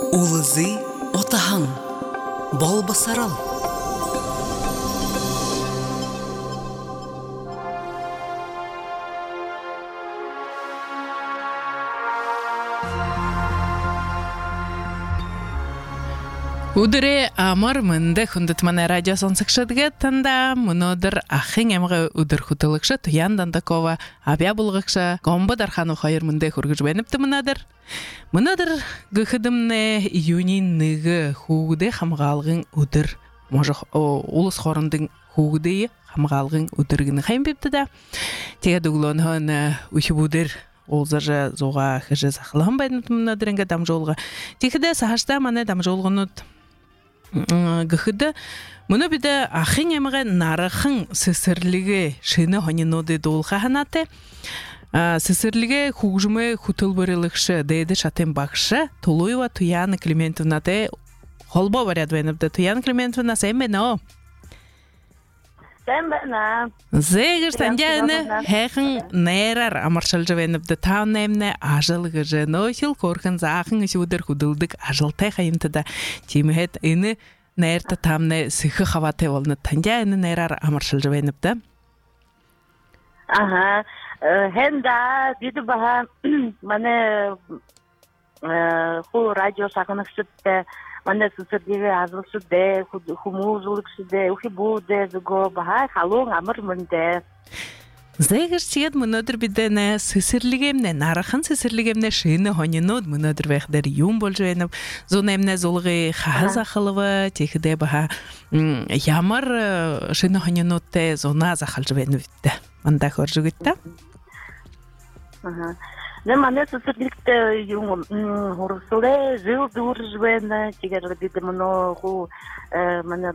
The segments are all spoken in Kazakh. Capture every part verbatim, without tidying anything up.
Улызы отаһың, бол басарал. Удыре амар мынды хундытманы радио сонсықшыдығы танда мұнодыр ахың әмігі удыр хутылықшы тұяндан дакова абя бұлғықшы гомба дархану хайыр мынды хүргіж бәніпті мұнадыр. Мұнадыр гүхідімні июнин нығы хуғыды хамғалғын удыр можық улыс хорындың хуғыды хамғалғын удырғыны қайым бепті да. Теге дуглонын үші будыр олзажы зоға хыжы сақылығын бәніпті мұнадырынға дамжолға. Текіде сағашта маны дамжолғынут гыхыды мұны біді ахын әмігі нарықын сісірлігі шыны хониноды долға ханаты. Сісірлігі хуғжымы хутыл бұрылықшы дейді шатен бақшы Толуева Туяна Климентовнаты холбо варяд веніпді. Туяна Климентовна сәмбені о? Сәмбені. Зәгір сәндяны әқін нәйрар амаршалжы веніпді. Таун әміне ажылғы жыны ойшыл корқын зақын үші ұдыр худылдық ажылтай қайымтыда. Тиміхет іні нәйрті тамны сықы қаваты олны. Тәндяны нәйрар амаршалжы веніпді. Ага. Хенда биді баға маны ху радио сақынық сүтті. Маны сүсірдегі азыл сүтті, хумузылық сүтті, ұхи бұлды зүгі баға қалуң амыр мүнді. Зәгір сиет мұнадыр бидені сісірлігемне, нарықын сісірлігемне шыны хонинод мұнадыр вәқдер юм бол жойнып. Зон әмне золғы қағыз ақылығы текіде баға ямар шыны хонинодты зона зақыл жойнып бітті. Манда қор жүгітті? Не мане сісірлікті ғұрысылы жыл дұр жойны тегер биді мұны ғу мане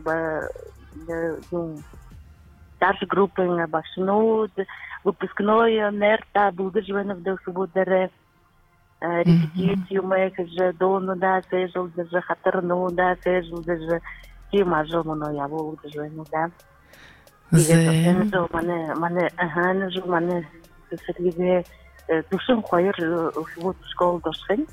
старшей группы башнуд, выпускной нерта булды жойны вдох будere репетицию мы же дону да сежил даже хатырну да сежил даже тема же мұны я булды жойны да. Тегер же мане мане ага не же мане сісірлігі душым қойыр вот школ дошын.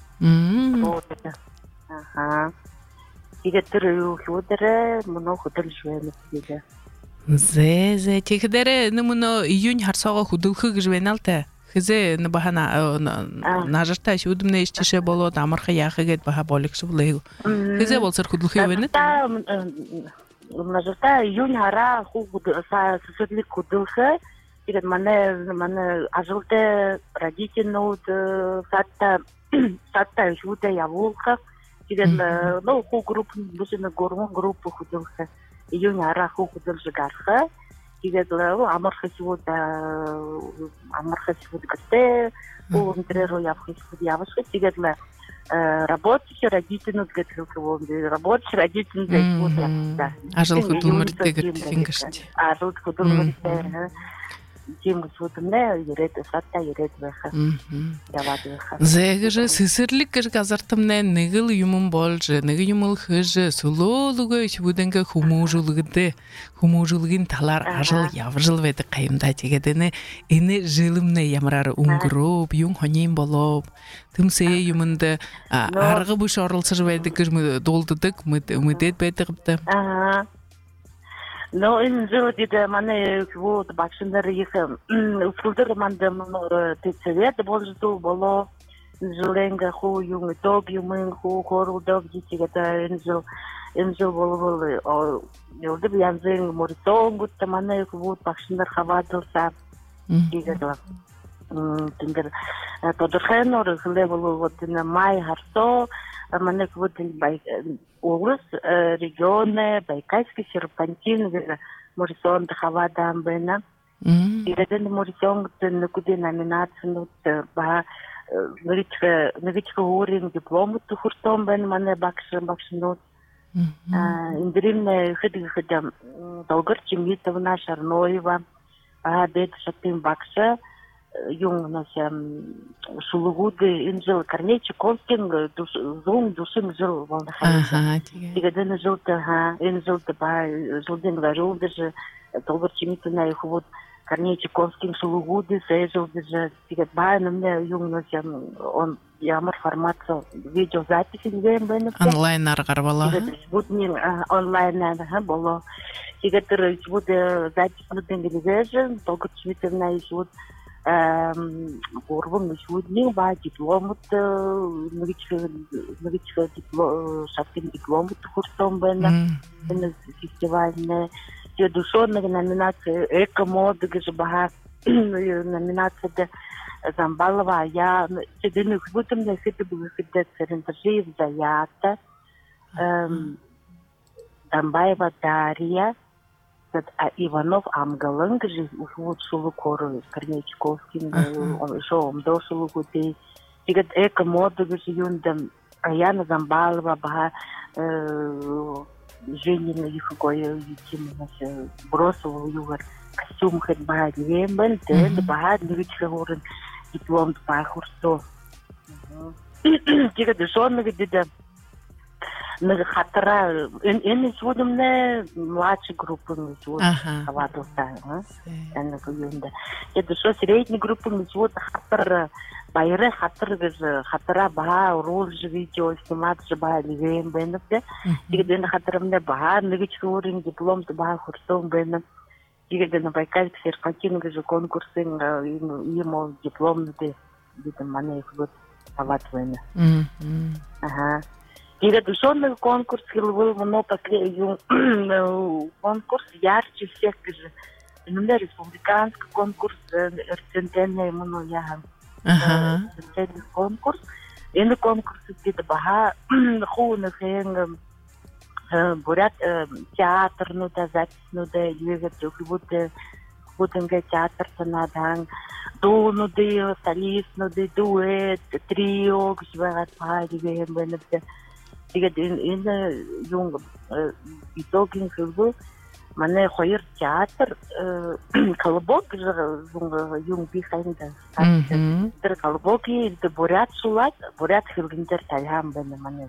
Ага. Тегер түрі өдірі мұны құдыл жойны тегі. Зе, зе, текідері мұны июнь харсаға худылқы гіжбен алты. Хізе баға нажырта шудымны іштеше болуды, амырқы яқы кет баға болықшы бұлығы. Хізе болсыр худылқы өбенет? Нажырта июнь хара сісірлік худылқы. Тегер маны ажылды родительнуд сатта жуды явулқы. Тегер ху группын бұшыны гормон группы худылқы. Июнь ара ху худыл жигарха, тигез амарха сегодня амарха сегодня гасте, у интереру я вхожу явушка, тигез рабочие родители говорят, что рабочие родители говорят, да. А жил худул морите говорит, фингашти. А жил худул морите. Тем судне юрет сатта юрет веха. Зэгэр сисэрлик гэр газартамнэ нэгэл юмун болж нэг юмул хэж сулуулугой чүдэнгэ хүмүүжүүлгдэ хүмүүжүүлгийн талаар ажил явжил байдаг каймда тэгээд энэ жилэмнэ ямараар өнгөрөөв юм хонин болов төмсөө юмд арга бүш оролцож байдаг гэр дуулддаг мэдэд байдаг бдэ. Аа. Но in zo dit mane вот бакшындар их ускулдыр манды тецевет болжу боло зуленга ху юм дог юм ху хору дог дитигата инжо инжо боло боло ёлды янзен морсон гут мане вот бакшындар хавадылса дигада тингер тодорхенор хле боло вот на май харсо мане вот бай Улус регионы, Байкальский серпантин, Морисон, Хавада, Амбена. И один Морисон, на куда номинацию, ба, новичка уровень диплома, tu хуртом бен мане бакшин бакшинут. Индримне хыды хыды долгар Чимитовна, Шарноева, а дед шатим бакша. Yung nasa sulugude injil Корней Чайковскин зум душим жил волна ха. Тига ден жил та ха инжил та ба жил ден варил даже долгар Чимитовна их вот Корней Чайковский шелугуды, сэжелды же, тигет бай, но мне юнгнос, он ямар формацию видеозаписи дегем бенефте. Онлайн аргарвала. Тигет буднин онлайн ага было. Тигет вот запись на денгележе, только чвитевна еще эм горвон еще не ба диплом вот новичка новичка диплом шафтин диплом курсом бена на фестивальне. Я душевная номинация эко-моды, где бага номинация Замбалова, я седину будто мне это было всегда церенджи в Заята, Дамбаева Дарья, Иванов Амгалан, где вот Шулукору, Корней Чайковский, он еще он до Шулукуты, и говорит эко-моды, где юндам, а я на Замбалова бага Женина Юхагоя Ютимовна бросила югар костюм хоть бага дивен те бага дивичка горен диплом пахурсо. Тига дешонна вида на хатра эн сегодня мне младшей группы мы сегодня хаватуса, а? Она куюнда. Это что средней группы мы сегодня хатра байры хатра гэж хатра бага рол видео снимать же бага дивен бенде. Тига дэн хатра мне бага нэг чурин диплом бага хурсом бенде. Тига дэн байкал серпатин гэж конкурсын ему диплом де где-то мане вот хаватвена. Ага. Тига душонный конкурс был много поклею конкурс ярче всех гэж. Ну республиканский конкурс рецензентный ему я Ага. Конкурс. И на конкурсе где-то бага хуйных хэнг бурят театр, ну да, запись, ну да, югат, вот вот инга театр санадан, до ну да, солист, ну да, дуэт, трио, гшварат пари, гэн бэнэпте. Тигет ин юнг итогин хэлбу мане хоёр театр колобок юнг бихайнда тэр колобоки дэ бурят сулат бурят хилгиндер тайхам бэнэ мане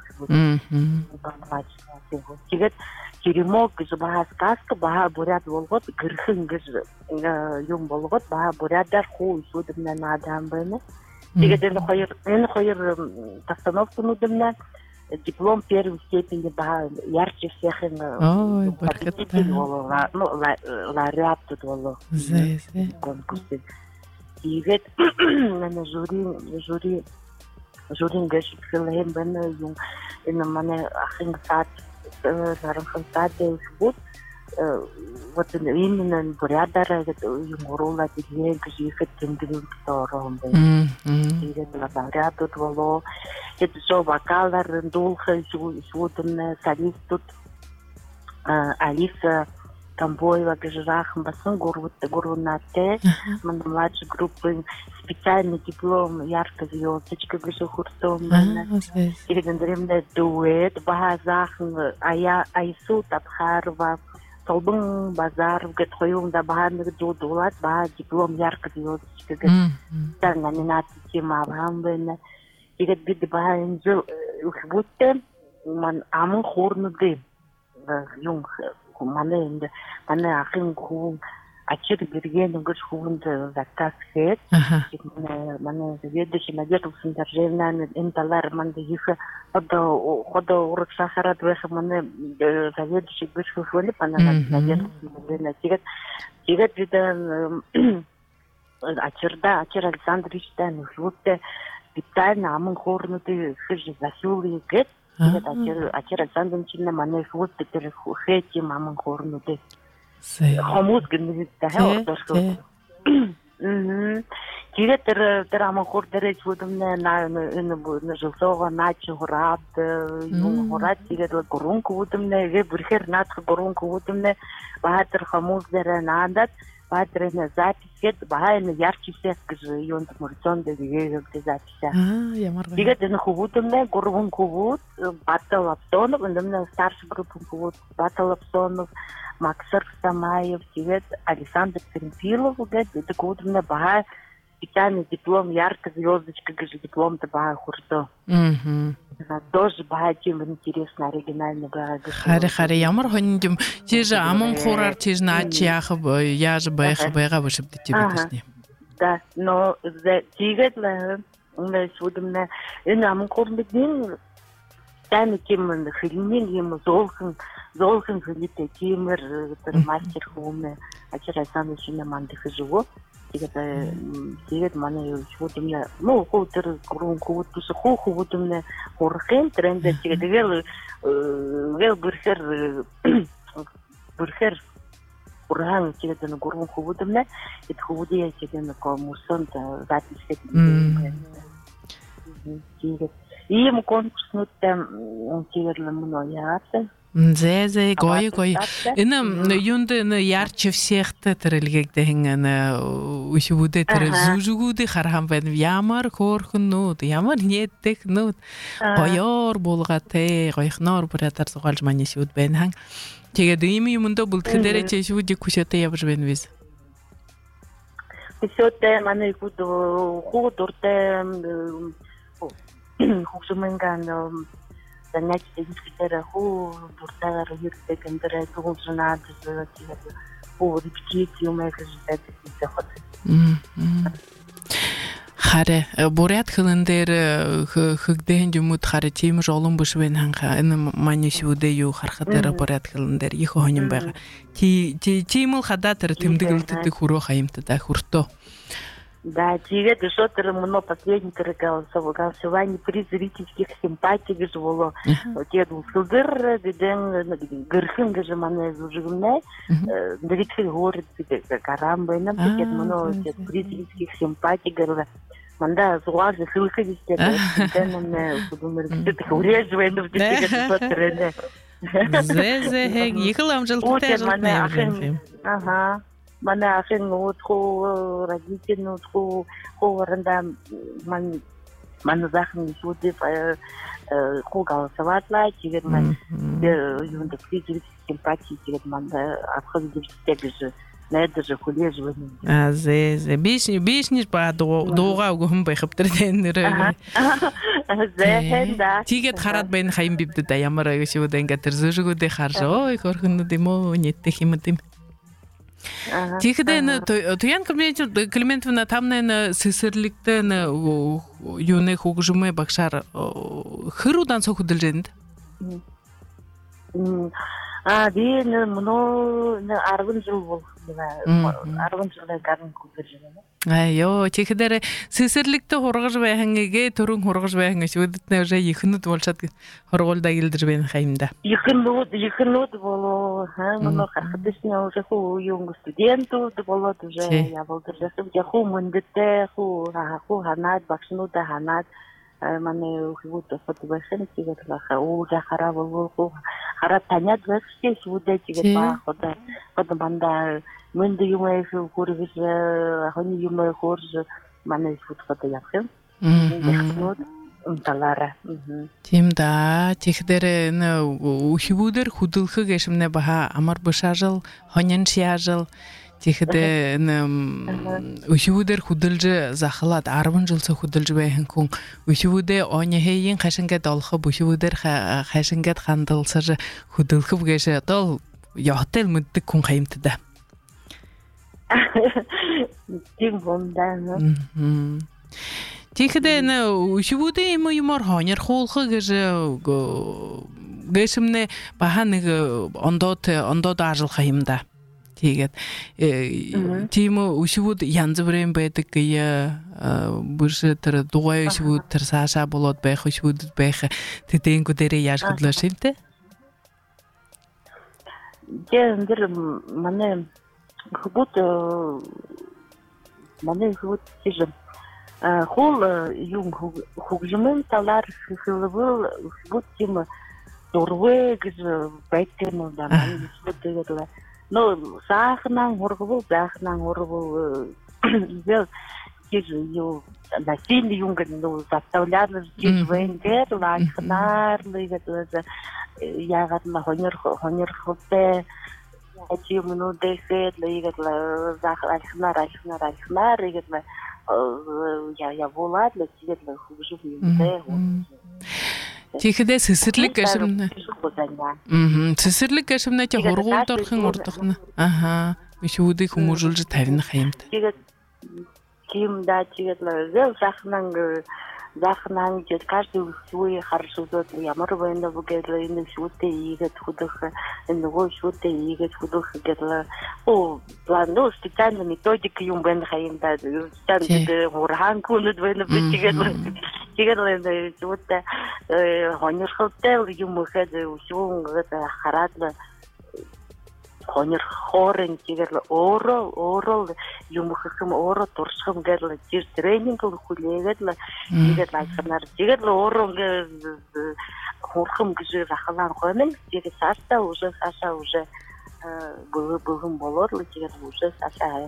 бамбач тигет теремок гэж бага сказка бага бурят болгот гэрхэн гэж юм болгот бага бурядар хуу сүдэмнэ надам бэнэ тигет энэ хоёр энэ хоёр постановкунуудэмнэ диплом первой степени бага ярче всех Ой, бархатта. Ну, лауреат тут было. Конкурсе. И ведь на жюри, жюри, жюри гашит хилэм бэнэ юм энэ мане ахин сад, нарахын сад вот вот именно бурядара юм уруула дигэн гэж ихэд тэмдэглэн тоорон байна. И ведь лауреат тут было. Это все вокалар, дулха, сегодня солист тут Алиса Камбоева, Гажирах, Басун, Гурвут, Гурвунате, младшей группы, специальный диплом, яркая звездочка, Гажихурсом, и легендарный дуэт, Багазахан, Айсу Табхарова, Толбун Базаров, Гатхоюм, Дабханных Дудулат, Бага, диплом, яркая звездочка, Гажихурсом, номинация Тима Абрамбена. Тигет биде бага инжил ухбутте ман амын хорнуды юнг мане инде мане ахин ху ачир берген угш хувнд заказ хет мане ведеши надеждусын держевна инталар ман диха одо ходо урок сахарат веха мане заведующий гш хувли пана надеждусын тигет тигет биде ачирда ачир Александрович тан ухбутте специально амын хорнуды хыж засюлы гэт тэгээд ачир ачир Александрович на мане хут тэр хэти амын хорнуды хүмүүс гэнэ дахиад орсон. Мм. Тэгээд тэр тэр амын хор дээрээ зүудэмнэ на энэ жилсоога наач хураад юм хураад тэгээд гурван күудэмнэ гэ бүрхэр наадах гурван күудэмнэ баатар хүмүүс дээрээ наадад баатрын записэд баана ярче всех гэж юунд мөрцөнд дэгээг записа. Аа ямар гоё. Тэгээд энэ хүүхдэмнэ гурван хүүхд Батал Апсонов энэ старший группын хүүхд Батал Апсонов, Максар Самаев, тэгээд Александр Цемпилов гэдэг хүүхдэмнэ баа специальный диплом яркая звездочка гэж дипломтой баа хүртөө. Мм. Тоже багатым интересно, оригинально. Харе харе ямар хондим чиж амон хурар чиж наачи яах яаж байх байгаа бишбд чи бидэрсний. Да, но тэгээд л энэ сүдэмнэ энэ амон хурмын тань ким хилний юм зөөлхөн зөөлхөн хөлтэй тиймэр тэр мастер хүмэ ачаасан шинэ манд хэжүү. Тэгээд тэгээд манай юу сүдэмнэ нөө хөө тэр гурван хүүд биш хөө хүүдэмнэ хурхын тренд тэгээд тэгэл гэл бүрхэр бүрхэр уран тэгээд нэг гурван хүүдэмнэ эд хүүдээ тэгээд нэг мусон датисэт тэгээд ийм конкурснуудтай тэгээд мөн яагаад Зе зе гой гой. Энэ юунд энэ ярч всех тэрэлгэгдэн энэ үшүүдэ тэр зүжгүүдэ хархан байна. Ямар хөөрхөн нүүд, ямар нийтдэх нүүд. Гоёор булгатай, гойхноор бүрэтар зугаалж маний шүүд байна хан. Тэгээд ийм юмд бүлтгэн дээр чи шүүдийг хүшөөтэй явж байна биз. Хүшөөтэй манай гүд хуу дуртай хөгжмөнгөн Занять дискетера ху дуртагаар хэрэгтэй гэндрэ төгөлжнаад тэгээд ху репетицию мэгэж байдаг хот. Харе бурят хөлн дээр хөгдөн юмуд харе тийм жолон биш байна ханха энэ маний шүүдээ юу харахад дээр бурят хөлн дээр их хоньон байгаа. Ти тийм л хадаа тэр тэмдэглэлтэд хүрөө хаямтад хүртөө. Да, тэгээд что-то много последних голосований при зрительских симпатиях было. Тэгээд үлдэр гэдэг гэрхэн гэж манай зүжигнэ. Дэрэгхэл хөөрд гарам байна. Тэгээд манай при зрительских симпатиях гэрэл манда зугаар хэлхэх гэдэг. Тэгээд манай бүмэрэгтэй хүрээж байна гэдэг бодороо. Зэ зэ хэг ихэл амжилттай байна. Аха. Манай ахын нутху родители нутху хооранда ман ман захын сүдэ хуу голосоватла тэгээд ман юунд физик симпатии тэгээд ман ахын дэвстэй гэж найдаж хүлээж байна. А зе зе биш биш ниш ба дуугаа өгөн байх хэвтэр нэрээ. Зе хэнда. Тэгээд хараад байна хаян бивдэд ямар шүүд ингээд тэр зүжгүүдээ харж ой хөрхөнүүд юм уу нийтдэх юм дэм. Тэгэхдээ Туян Климентовна тамны сэсэрлэгтэй юуны хөгжмөө багшаар хэр удаан цог хөдөлж байна? Аа би нөө арван жил бол арван жил гарсан хөдөлж байна. Айё тэгэхдээ сэсэрлэгтэй хургаж байхангээ төрөн хургаж байхан шүдэтнэ уже ихнүүд болчаад хоргуулдаа гэлдэж байна хаимда. Ихнүүд ихнүүд болоо хаа мөн хахадсна уже хуу юунг студентууд болоод уже явуулдаг яг хуу мөндөдтэй хуу хуу ханаад багшнуудаа ханаад манай хүүд фотографийн тэгээд хаа уу хараа болов хуу хараа таниад байсан шүдэ тэгээд баа ходоо ходоо банда Мөн юм аа хөргөж хонь юм хөрж манай футбол явах юм. Мм. Талара. Тийм да. Тэгэхээр энэ үхибүүдэр хөдөлгөх гэшмнэ баха амар бушаажл хоньн шиажл тэгэхдээ энэ үхибүүдэр хөдөлж захлаад арван жил цог хөдөлж байхан хүн үхибүүдээ оны хэйн хашингээд олох бүхибүүдэр хашингээд хандалсаж хөдөлгөх гэш одоо хотел мэддэг хүн хаямтдаа. Тийм бомдаа. Тэгэхдээ шивүүдээ юм юмор хоньрхуулах гэж гэшмнэ баха нэг ондоод ондоод ажиллах юм да. Тэгээд тийм шивүүд янз бүрийн байдаг гэх бүрш тэр дугуй шивүүд тэр саашаа болоод байх шивүүд байх тэдэнгүү дээрээ яаж хөдлөш юм те? Дээ тэр манай хүүд манай хүүд тийм хол юм хөгжмөн талаар хэлбэл хүүд тийм дурвэ гэж байдаг юм да манай хүүд но сахнан хургуу сахнан хургуу ивэл гэж юу насин юм гэдэг нь заставлял гэж вэнгэр лахнаар лигэд яагаад ма хоньор хоньор хөтэй ачим ну дэхэд лигэд лахнаар лахнаар лахнаар игэд я я волад лигэд хөгжим юм дээ Тихэдэ сэсэрлэг гэшмнэ. Мм, сэсэрлэг гэшмнэ чи хургуул дорхон урдахна. Аха. Ишүүдийг хүмүүжүүлж тавина хаямд. Тэгээд тийм да тэгээд л захнан захнан гэж каждый свой хорошо зот ямар байна бүгд энэ шүтээ ийгээд худах энэ нөгөө шүтээ ийгээд худах гэдэг оо план специально методик юм байна хаямда тэгээд хурхан күнэд байна тэгээд тэгээд шүтээ хоньорхолтой юм хэрэг шүүн хараад хоньор хоорын тэгээд өөрөө өөрөө юм хэхэм өөрөө туршихам гэдэг жир тренинг хүлээгээд л тэгээд лайкнаар тэгээд л өөрөө хурхам гэж рахалан хоног тэгээд цаашдаа уже цаашаа уже бүгэн болоод л тэгээд уже цаашаа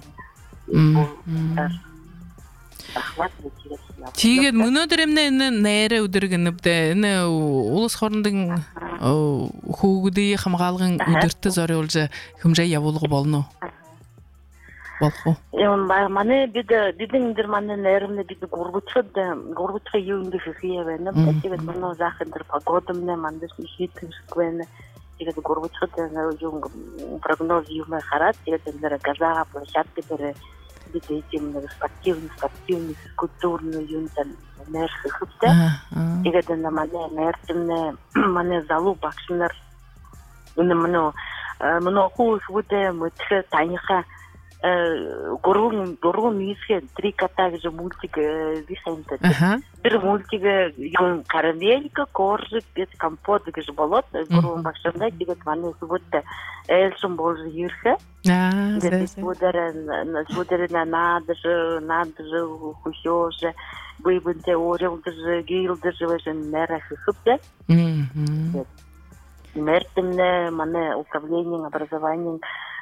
Тэгээд өнөөдөр эмнэ нэрэ өдрөг нэвдэ энэ улс хоорондын хүүгүүдийн хамгаалгын өдөртө зориулж хэмжээ явуулга болно уу? Болох уу? Яа манай бид бидэн дээр манай нэрмнэ бид гурвчд гурвчд юу ингэ хийхээ байна. Тэгээд манай заахын дээр погодомны мандас хийтгэх байна. Тэгээд гурвчд юу прогноз юм хараад тэгээд энэ газаа площадка дээр бид этим спортивный спортивный культурный юнтан нэрхэвтэй. Тэгээд энэ манай нэртэмнэ манай залуу багшнаар энэ манай манай хүүхдүүд мэдхэ таниха гурван гурван мисхэн три кота гэж мультик висэнтэй. Тэр мультик юм карамелька, коржик, гэж компот гэж болоод гурван багштай тэгээд манай хүүхдүүд элсэн болж ирхэ. Аа, Судэрэн судэрэн надж надж хушоож бибэнтэй өөрөөр гилдэж байсан нэрхэвтэй. Мм. Мертэмнэ манай управление образованием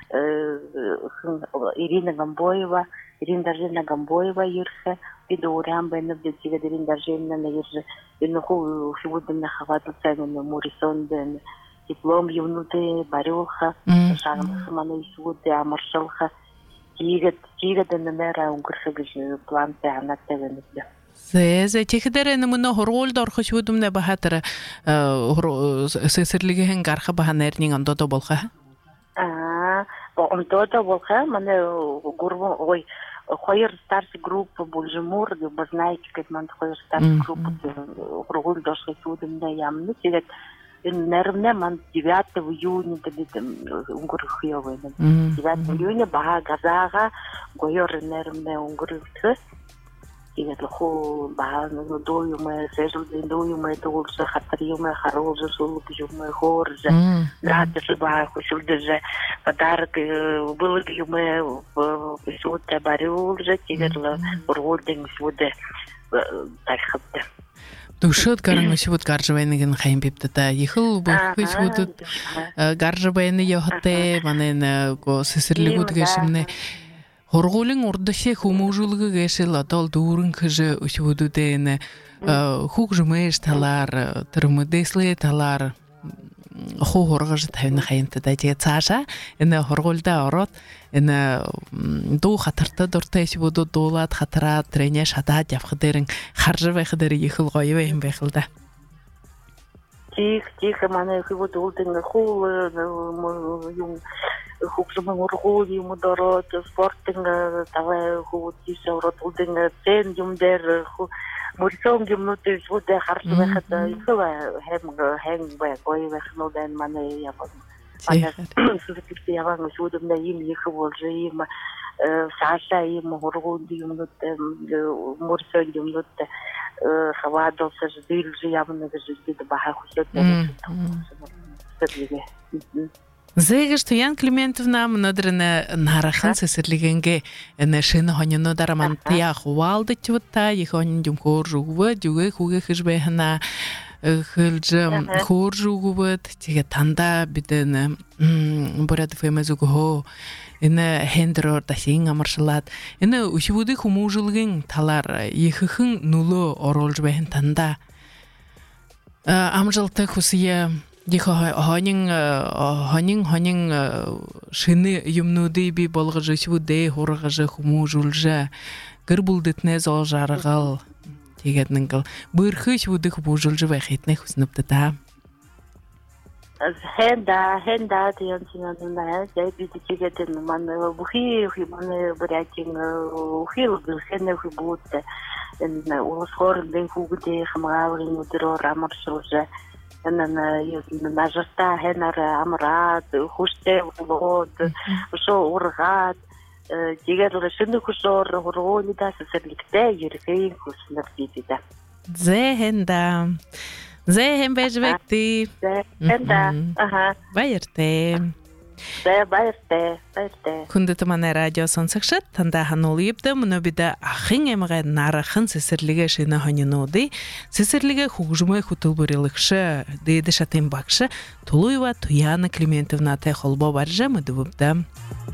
Ирина Гамбоева, Ирина Даржина Гамбоева юрхэ бид урам байна бид тэгээд Ирина Даржина нэрж энэ хуу шүдэн хавааттай нэг Морисон дэн диплом юмнуудыг бариулах шагнах манай шүдэ амаршуулах тэгээд тэгээд нэмэрэ өнгөрөх гэж плантай ханаатай байна. Зэ тэгэхдэр нэмнэ хургуулд орох шүдэмнэ бахатар сэсэрлэгийн гарах баханерний ондодо болхаа. Аа, ондодо болхаа манай гурван ой хоёр старш групп Булжмур, вы знаете, как man хоёр старш групп хургуулд орох шүдэмнэ ямны тэгээд нервне ман девятого июня гэдэг өнгөрөх ёо байна. девятого июня бага газаага гоёр нервне өнгөрөх. Тэгээд хоо баа нэг дуу юм сэжил дуу юм дуулж хатар юм харуулж суулж юм хоорж градус баа хүсэлдэж подарок был юм шууд бариулж тэгээд ургуулдын шууд тахтай. Төшөд гарan шууд гарж байна гэн хайн бивдэ ихэл бүх шүүдэд гарж байна яхтай манай го сэсэрлэгүүд гэшмнэ хургуулын урдшээ хүмүүжүүлгэ гэшэл одоо дүүрэн хэж өшвүүдүүдээ энэ хүүгжмэж талаар тэр модэслэ талаар хуу хургаж тавина хаянтад ажиг цаашаа энэ хургуулдаа ороод энэ дуу хатартай дуртай шивүүдүүд дуулаад хатараад тренэ шатаад явах дээрэн харж байх дээр ихэл гоё юм байх л да. Тих тих манай хөвд уулын хуу юм хуксман ургуул юм дорот спортинг тавай хуу тисаврот уулын цен юм дээр мөрсөн юмнууд шууд харж байхад ихэл хэм хэм бай гоё байх нь дан манай яваа. Манай сүлжээ яваа шууд юм ийм их болж ийм саашаа ийм ургуул юмнууд мөрсөн юмнууд хаваадолсаж дилж явна гэж бид бахаа хүсэж байна. Зэгэж Ян Климентовна өнөөдөр нарахан сэсэрлэгэнгээ энэ шинэ хоньнуудаар мантя хуваалдаж та их хонь юм хөөр өгвөд югэ хүүгээ хэж байна хэлж хөөр өгвөд тэгээ тандаа бид энэ бүрээд фэмэз өгөө энэ хендрор дашин амаршлаад энэ өшвүүдийн хүмүүжүүлгийн талаар иххэн нөлөө оруулж байна тандаа амжилттай хүсье их хонин хонин хонин шинэ юмнуудыг би болгож өшвүүдээ хургаж хүмүүжүүлж гэр бүлдэднээ зоо жаргал тэгээд нэгэл бүрхэж үдэх бүжүүлж байхитнэ хүснэвдэ та. Хэнда хэнда тийм чинаа яг бид чигээд мань бүхий бүхий мань бүрэтин бүхий бүхэнэ бүхий бут энэ уусхор дэн хүүхдээ хамгаалын өдрөөр амаршуулж энэ юу нажста хэнаар амраад хүчтэй болоод өшөө ургаад тэгээд шинэ хүсээр хургуулдаас сэргэлтэй ерхий хүснэр дийдэ. Зэ хэнда Зэ хэм байж бэгти. Хэнда. Аха. Баяртай. Зэ баяртай. Баяртай. Хүндэт манай радио сонсогчид тандаа хануул ивдэ мөнө бидэ ахын эмгэ нарахын сэсэрлэгэ шинэ хоньнууди сэсэрлэгэ хөгжмөө хөтөлбөрлөгш дээд шатын багш Тулуева Туяна Климентовнатай холбоо баржа мөдөвдө.